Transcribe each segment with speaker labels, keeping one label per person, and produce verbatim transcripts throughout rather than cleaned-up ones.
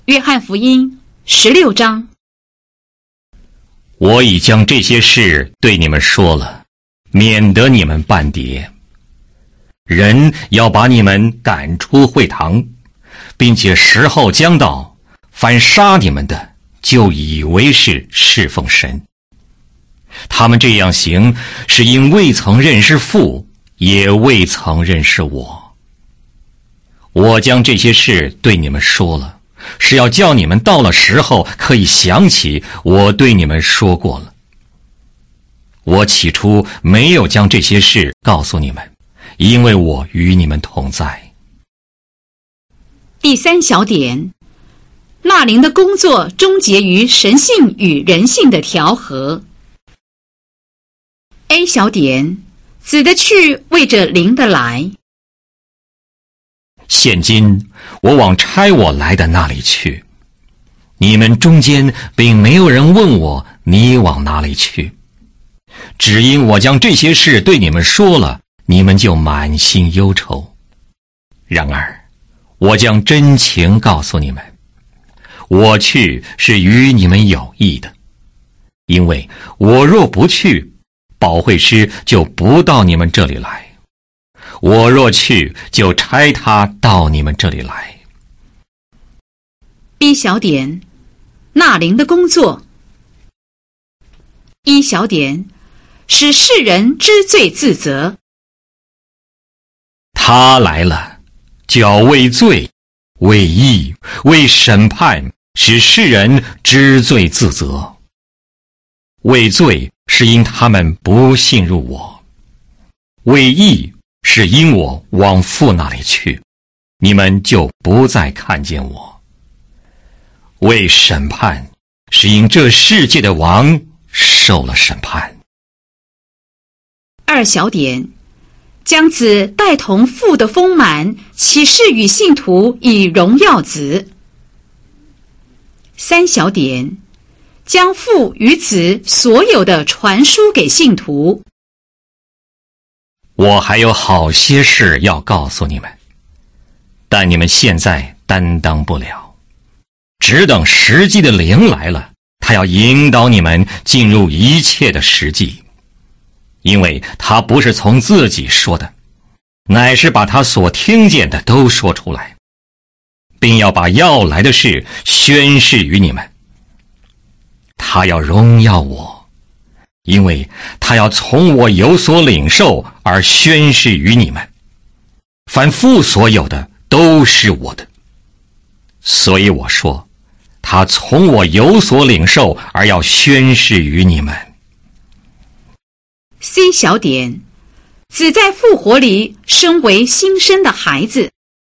Speaker 1: 约翰福音十六章。
Speaker 2: 我已将这些事对你们说了，免得你们半跌。人要把你们赶出会堂，并且时候将到，凡杀你们的，就以为是侍奉神。他们这样行，是因未曾认识父，也未曾认识我。我将这些事对你们说了，是要叫你们到了时候可以想起我对你们说过了。我起初没有将这些事告诉你们，因为我与你们同在。
Speaker 1: 第三小点，纳灵的工作终结于神性与人性的调和。A 小点，子的去为着灵的来。
Speaker 2: 现今我往差我来的那里去，你们中间并没有人问我你往哪里去，只因我将这些事对你们说了，你们就满心忧愁。然而我将真情告诉你们，我去是与你们有益的，因为我若不去，保惠师就不到你们这里来；我若去，就差他到你们这里来。
Speaker 1: B 小点，纳灵的工作。一小点，使世人知罪自责。
Speaker 2: 他来了，就要为罪、为义、为审判，使世人知罪自责。为罪是因他们不信入我，为义是因我往父那里去，你们就不再看见我。为审判是因这世界的王受了审判。
Speaker 1: 二小点，将子带同父的丰满启示与信徒以荣耀子。三小点，将父与子所有的传输给信徒。
Speaker 2: 我还有好些事要告诉你们，但你们现在担当不了，只等实际的灵来了，他要引导你们进入一切的实际，因为他不是从自己说的，乃是把他所听见的都说出来，并要把要来的事宣示于你们。他要荣耀我，因为他要从我有所领受而宣示于你们。凡父所有的都是我的，所以我说，他从我有所领受而要宣示于你们。
Speaker 1: C 小点，子在复活里身为新生的孩子。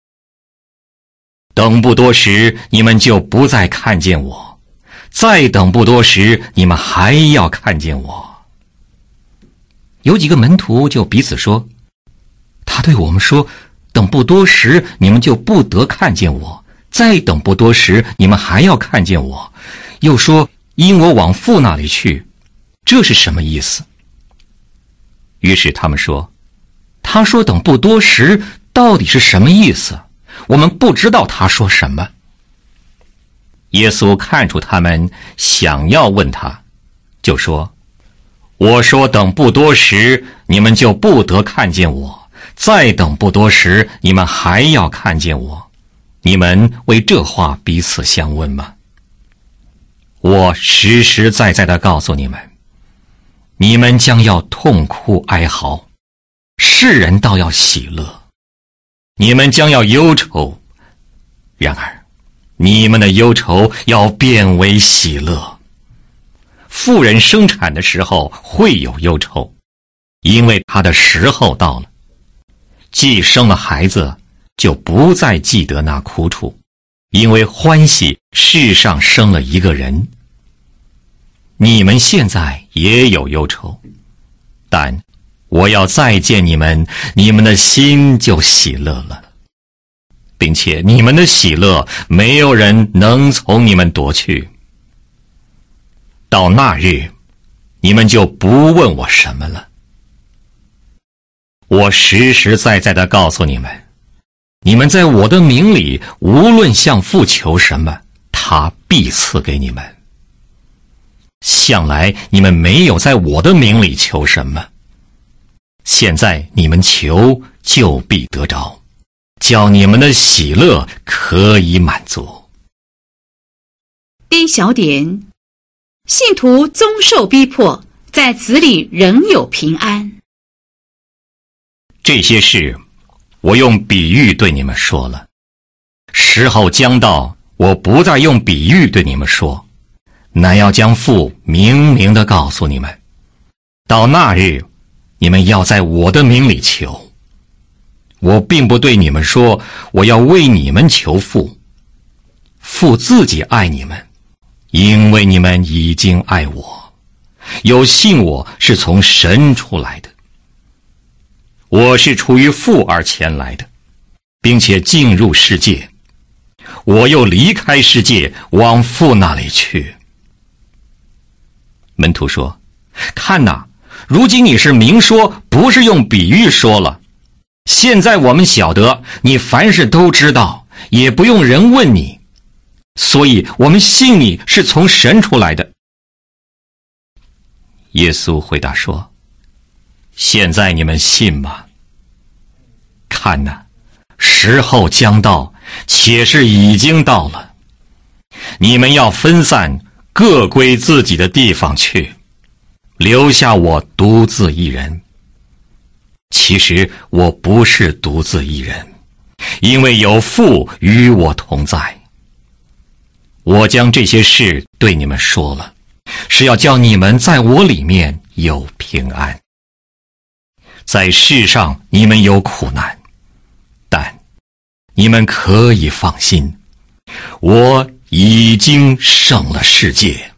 Speaker 2: 等不多时，你们就不再看见我；再等不多时，你们还要看见我。有几个门徒就彼此说，他对我们说，等不多时，你们就不得看见我；再等不多时，你们还要看见我。又说，因我往父那里去，这是什么意思？于是他们说，他说等不多时到底是什么意思？我们不知道他说什么。耶稣看出他们想要问他，就说，我说等不多时，你们就不得看见我；再等不多时，你们还要看见我。你们为这话彼此相问吗？我实实在在地告诉你们，你们将要痛哭哀嚎，世人倒要喜乐；你们将要忧愁，然而你们的忧愁要变为喜乐。妇人生产的时候会有忧愁，因为她的时候到了。既生了孩子，就不再记得那苦楚，因为欢喜世上生了一个人。你们现在也有忧愁，但我要再见你们，你们的心就喜乐了，并且你们的喜乐没有人能从你们夺去。到那日，你们就不问我什么了。我实实在在地告诉你们，你们在我的名里无论向父求什么， 他必赐给你们。向来你们没有在我的名里求什么，现在你们求，就必得着，叫你们的喜乐可以满足。
Speaker 1: 第一小点，信徒终受逼迫，在子里仍有平安。
Speaker 2: 这些事我用比喻对你们说了，时候将到，我不再用比喻对你们说，乃要将父明明地告诉你们。到那日，你们要在我的名里求。我并不对你们说我要为你们求父，父自己爱你们，因为你们已经爱我，有信我是从神出来的。我是出于父而前来的，并且进入世界，我又离开世界，往父那里去。门徒说：看哪，如今你是明说，不是用比喻说了。现在我们晓得你凡事都知道，也不用人问你，所以我们信你是从神出来的。耶稣回答说：现在你们信吗？看哪，时候将到，且是已经到了。你们要分散，各归自己的地方去，留下我独自一人。其实我不是独自一人，因为有父与我同在。我将这些事对你们说了，是要叫你们在我里面有平安。在世上你们有苦难，但你们可以放心，我已经胜了世界。